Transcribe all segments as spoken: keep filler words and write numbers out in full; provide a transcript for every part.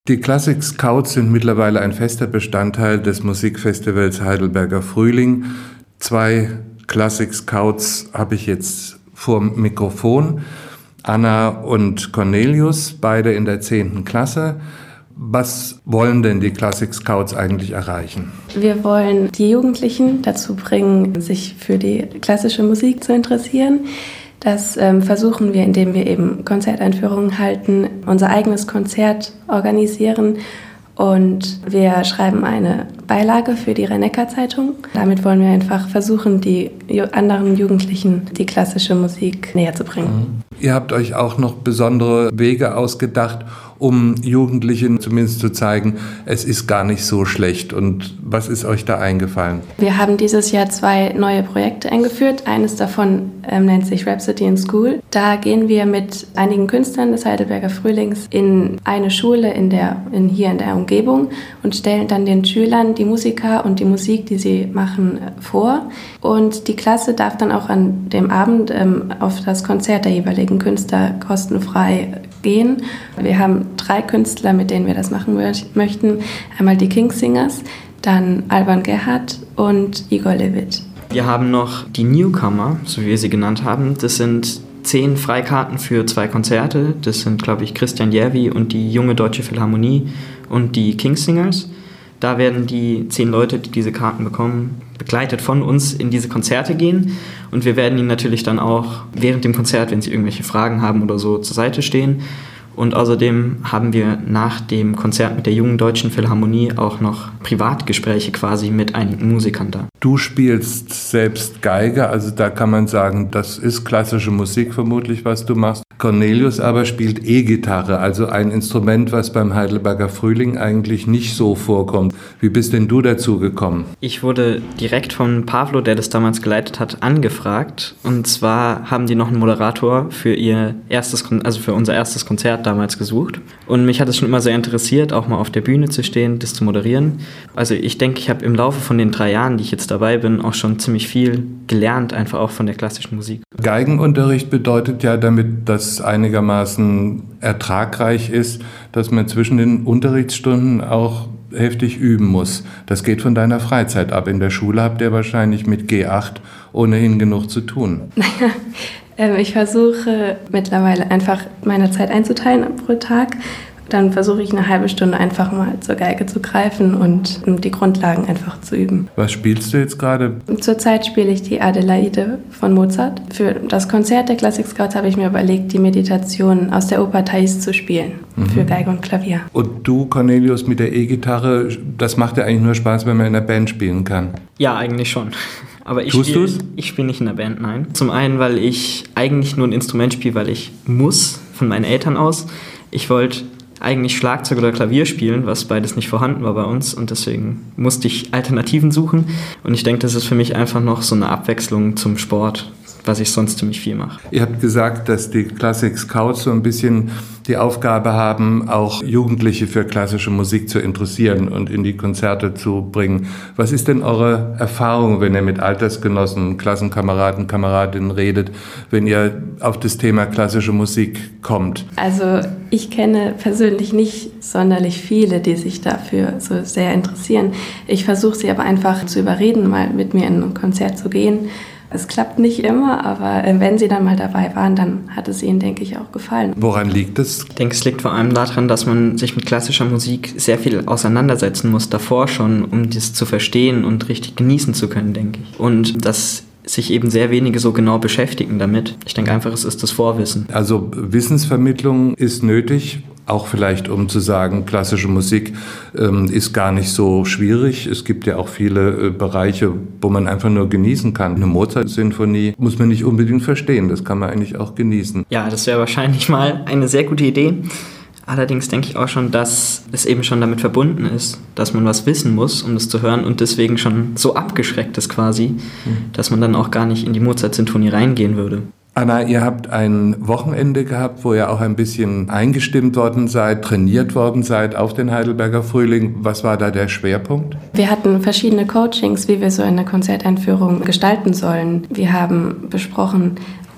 Die Classic Scouts sind mittlerweile ein fester Bestandteil des Musikfestivals Heidelberger Frühling. Zwei Classic Scouts habe ich jetzt vor dem Mikrofon. Anna und Cornelius, beide in der zehnten Klasse. Was wollen denn die Classic Scouts eigentlich erreichen? Wir wollen die Jugendlichen dazu bringen, sich für die klassische Musik zu interessieren. Das ähm, versuchen wir, indem wir eben Konzerteinführungen halten, unser eigenes Konzert organisieren und wir schreiben eine Beilage für die Rhein-Neckar-Zeitung. Damit wollen wir einfach versuchen, die anderen Jugendlichen die klassische Musik näher zu bringen. Mhm. Ihr habt euch auch noch besondere Wege ausgedacht, um Jugendlichen zumindest zu zeigen, es ist gar nicht so schlecht. Und was ist euch da eingefallen? Wir haben dieses Jahr zwei neue Projekte eingeführt. Eines davon ähm, nennt sich Rhapsody in School. Da gehen wir mit einigen Künstlern des Heidelberger Frühlings in eine Schule in der, in, hier in der Umgebung und stellen dann den Schülern die Musiker und die Musik, die sie machen, vor. Und die Klasse darf dann auch an dem Abend ähm, auf das Konzert der jeweiligen Künstler kostenfrei gehen. Wir haben drei Künstler, mit denen wir das machen möchten. Einmal die Kingsingers, dann Alban Gerhardt und Igor Levit. Wir haben noch die Newcomer, so wie wir sie genannt haben. Das sind zehn Freikarten für zwei Konzerte. Das sind, glaube ich, Christian Järvi und die Junge Deutsche Philharmonie und die Kingsingers. Da werden die zehn Leute, die diese Karten bekommen, begleitet von uns in diese Konzerte gehen. Und wir werden ihnen natürlich dann auch während dem Konzert, wenn sie irgendwelche Fragen haben oder so, zur Seite stehen. Und außerdem haben wir nach dem Konzert mit der Jungen Deutschen Philharmonie auch noch Privatgespräche quasi mit einigen Musikern da. Du spielst selbst Geige, also da kann man sagen, das ist klassische Musik vermutlich, was du machst. Cornelius aber spielt E-Gitarre, also ein Instrument, was beim Heidelberger Frühling eigentlich nicht so vorkommt. Wie bist denn du dazu gekommen? Ich wurde direkt von Pavlo, der das damals geleitet hat, angefragt. Und zwar haben die noch einen Moderator für ihr erstes, also für unser erstes Konzert damals gesucht. Und mich hat es schon immer sehr interessiert, auch mal auf der Bühne zu stehen, das zu moderieren. Also ich denke, ich habe im Laufe von den drei Jahren, die ich jetzt dabei bin, auch schon ziemlich viel gelernt, einfach auch von der klassischen Musik. Geigenunterricht bedeutet ja, damit das einigermaßen ertragreich ist, dass man zwischen den Unterrichtsstunden auch heftig üben muss. Das geht von deiner Freizeit ab. In der Schule habt ihr wahrscheinlich mit G acht ohnehin genug zu tun. Naja, ähm, ich versuche mittlerweile einfach meine Zeit einzuteilen pro Tag. Dann versuche ich eine halbe Stunde einfach mal zur Geige zu greifen und die Grundlagen einfach zu üben. Was spielst du jetzt gerade? Zurzeit spiele ich die Adelaide von Mozart. Für das Konzert der Classic Scouts habe ich mir überlegt, die Meditation aus der Oper Thais zu spielen, mhm. für Geige und Klavier. Und du, Cornelius, mit der E-Gitarre, das macht ja eigentlich nur Spaß, wenn man in der Band spielen kann. Ja, eigentlich schon. Aber ich Tust spiele, du's? Ich spiele nicht in der Band, nein. Zum einen, weil ich eigentlich nur ein Instrument spiele, weil ich muss, von meinen Eltern aus. Ich wollte eigentlich Schlagzeug oder Klavier spielen, was beides nicht vorhanden war bei uns und deswegen musste ich Alternativen suchen und ich denke, das ist für mich einfach noch so eine Abwechslung zum Sport, was ich sonst ziemlich viel mache. Ihr habt gesagt, dass die Classic Scouts so ein bisschen die Aufgabe haben, auch Jugendliche für klassische Musik zu interessieren und in die Konzerte zu bringen. Was ist denn eure Erfahrung, wenn ihr mit Altersgenossen, Klassenkameraden, Kameradinnen redet, wenn ihr auf das Thema klassische Musik kommt? Also ich kenne persönlich nicht sonderlich viele, die sich dafür so sehr interessieren. Ich versuche sie aber einfach zu überreden, mal mit mir in ein Konzert zu gehen. Es klappt nicht immer, aber wenn sie dann mal dabei waren, dann hat es ihnen, denke ich, auch gefallen. Woran liegt es? Ich denke, es liegt vor allem daran, dass man sich mit klassischer Musik sehr viel auseinandersetzen muss, davor schon, um das zu verstehen und richtig genießen zu können, denke ich. Und dass sich eben sehr wenige so genau beschäftigen damit. Ich denke einfach, es ist das Vorwissen. Also Wissensvermittlung ist nötig, auch vielleicht um zu sagen, klassische Musik ähm, ist gar nicht so schwierig. Es gibt ja auch viele äh, Bereiche, wo man einfach nur genießen kann. Eine Mozart-Sinfonie muss man nicht unbedingt verstehen, das kann man eigentlich auch genießen. Ja, das wäre wahrscheinlich mal eine sehr gute Idee. Allerdings denke ich auch schon, dass es eben schon damit verbunden ist, dass man was wissen muss, um das zu hören und deswegen schon so abgeschreckt ist quasi, mhm. dass man dann auch gar nicht in die Mozart-Sinfonie reingehen würde. Anna, ihr habt ein Wochenende gehabt, wo ihr auch ein bisschen eingestimmt worden seid, trainiert worden seid auf den Heidelberger Frühling. Was war da der Schwerpunkt? Wir hatten verschiedene Coachings, wie wir so eine Konzerteinführung gestalten sollen. Wir haben besprochen,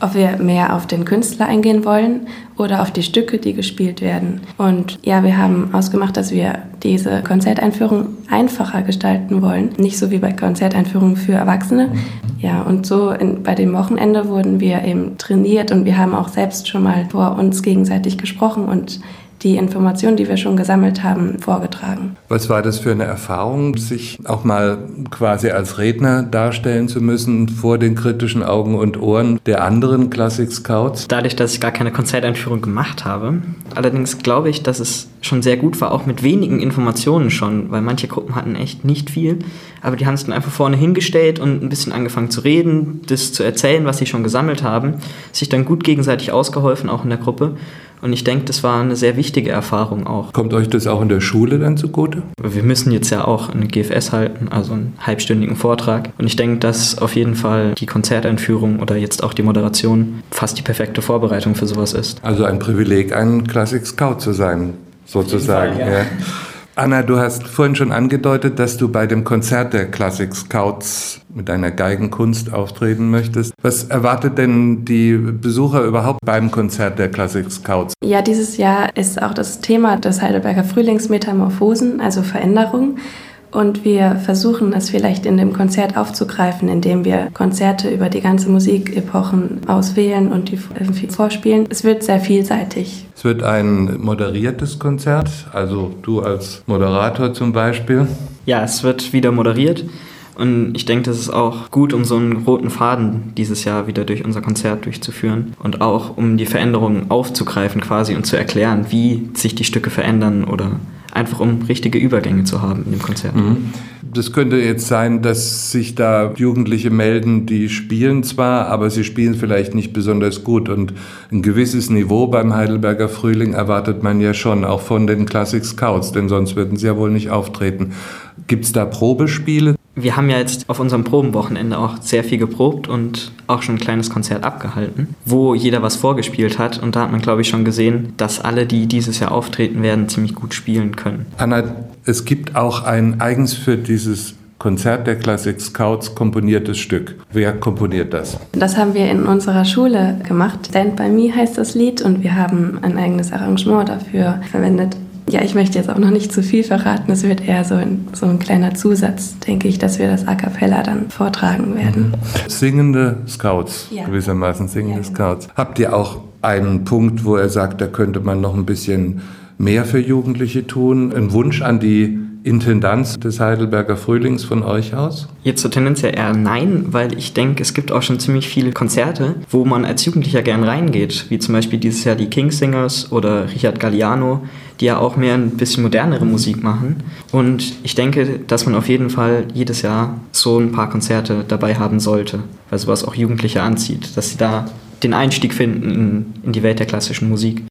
ob wir mehr auf den Künstler eingehen wollen oder auf die Stücke, die gespielt werden. Und ja, wir haben ausgemacht, dass wir diese Konzerteinführung einfacher gestalten wollen, nicht so wie bei Konzerteinführungen für Erwachsene. Ja, und so in, bei dem Wochenende wurden wir eben trainiert und wir haben auch selbst schon mal vor uns gegenseitig gesprochen und die Informationen, die wir schon gesammelt haben, vorgetragen. Was war das für eine Erfahrung, sich auch mal quasi als Redner darstellen zu müssen vor den kritischen Augen und Ohren der anderen Classic Scouts? Dadurch, dass ich gar keine Konzerteinführung gemacht habe. Allerdings glaube ich, dass es schon sehr gut war, auch mit wenigen Informationen schon, weil manche Gruppen hatten echt nicht viel, aber die haben es dann einfach vorne hingestellt und ein bisschen angefangen zu reden, das zu erzählen, was sie schon gesammelt haben, sich dann gut gegenseitig ausgeholfen, auch in der Gruppe. Und ich denke, das war eine sehr wichtige Erfahrung auch. Kommt euch das auch in der Schule dann zugute? Wir müssen jetzt ja auch eine G F S halten, also einen halbstündigen Vortrag. Und ich denke, dass auf jeden Fall die Konzerteinführung oder jetzt auch die Moderation fast die perfekte Vorbereitung für sowas ist. Also ein Privileg, ein Classic Scout zu sein, sozusagen. Fall, ja. Ja. Anna, du hast vorhin schon angedeutet, dass du bei dem Konzert der Classic Scouts mit deiner Geigenkunst auftreten möchtest. Was erwartet denn die Besucher überhaupt beim Konzert der Classic Scouts? Ja, dieses Jahr ist auch das Thema des Heidelberger Frühlings Metamorphosen, also Veränderung. Und wir versuchen es vielleicht in dem Konzert aufzugreifen, indem wir Konzerte über die ganze Musikepochen auswählen und die irgendwie vorspielen. Es wird sehr vielseitig. Es wird ein moderiertes Konzert, also du als Moderator zum Beispiel. Ja, es wird wieder moderiert. Und ich denke, das ist auch gut, um so einen roten Faden dieses Jahr wieder durch unser Konzert durchzuführen und auch um die Veränderungen aufzugreifen quasi und zu erklären, wie sich die Stücke verändern oder einfach um richtige Übergänge zu haben in dem Konzert. Mhm. Das könnte jetzt sein, dass sich da Jugendliche melden, die spielen zwar, aber sie spielen vielleicht nicht besonders gut. Und ein gewisses Niveau beim Heidelberger Frühling erwartet man ja schon, auch von den Classic Scouts, denn sonst würden sie ja wohl nicht auftreten. Gibt es da Probespiele? Wir haben ja jetzt auf unserem Probenwochenende auch sehr viel geprobt und auch schon ein kleines Konzert abgehalten, wo jeder was vorgespielt hat. Und da hat man, glaube ich, schon gesehen, dass alle, die dieses Jahr auftreten werden, ziemlich gut spielen können. Anna, es gibt auch ein eigens für dieses Konzert der Classic Scouts komponiertes Stück. Wer komponiert das? Das haben wir in unserer Schule gemacht. Stand By Me heißt das Lied und wir haben ein eigenes Arrangement dafür verwendet. Ja, ich möchte jetzt auch noch nicht zu viel verraten. Es wird eher so ein, so ein kleiner Zusatz, denke ich, dass wir das A Cappella dann vortragen werden. Singende Scouts, ja. gewissermaßen singende ja, genau. Scouts. Habt ihr auch einen Punkt, wo er sagt, da könnte man noch ein bisschen mehr für Jugendliche tun? Ein Wunsch an die Intendanz des Heidelberger Frühlings von euch aus? Jetzt zur Tendenz ja eher nein, weil ich denke, es gibt auch schon ziemlich viele Konzerte, wo man als Jugendlicher gern reingeht, wie zum Beispiel dieses Jahr die Kingsingers oder Richard Galliano, die ja auch mehr ein bisschen modernere Musik machen. Und ich denke, dass man auf jeden Fall jedes Jahr so ein paar Konzerte dabei haben sollte, weil sowas auch Jugendliche anzieht, dass sie da den Einstieg finden in, in die Welt der klassischen Musik.